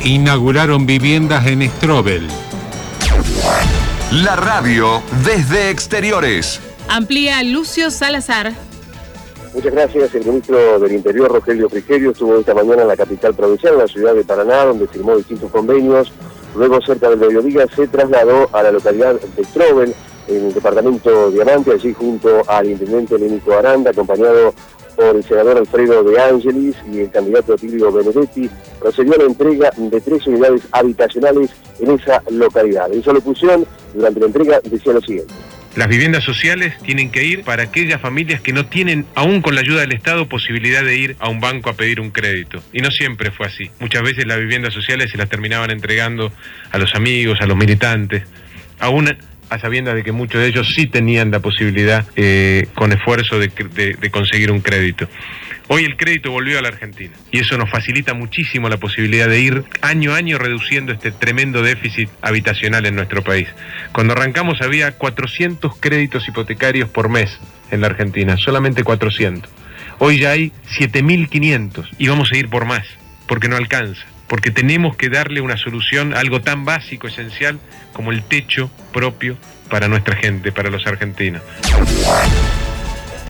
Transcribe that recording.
inauguraron viviendas en Strobel. La radio desde exteriores. Amplía Lucio Salazar. Muchas gracias. El ministro del Interior, Rogelio Frigerio, estuvo esta mañana en la capital provincial, en la ciudad de Paraná, donde firmó distintos convenios. Luego, cerca del mediodía, se trasladó a la localidad de Strobel, en el departamento Diamante, allí junto al intendente Lénico Aranda, acompañado por el senador Alfredo De Angelis y el candidato Atilio Benedetti. Procedió a la entrega de 3 unidades habitacionales en esa localidad. En su locución, durante la entrega, decía lo siguiente. Las viviendas sociales tienen que ir para aquellas familias que no tienen, aún con la ayuda del Estado, posibilidad de ir a un banco a pedir un crédito. Y no siempre fue así. Muchas veces las viviendas sociales se las terminaban entregando a los amigos, a los militantes, aún a sabiendas de que muchos de ellos sí tenían la posibilidad, con esfuerzo, de conseguir un crédito. Hoy el crédito volvió a la Argentina y eso nos facilita muchísimo la posibilidad de ir año a año reduciendo este tremendo déficit habitacional en nuestro país. Cuando arrancamos había 400 créditos hipotecarios por mes en la Argentina, solamente 400. Hoy ya hay 7.500 y vamos a ir por más, porque no alcanza, porque tenemos que darle una solución a algo tan básico, esencial, como el techo propio para nuestra gente, para los argentinos.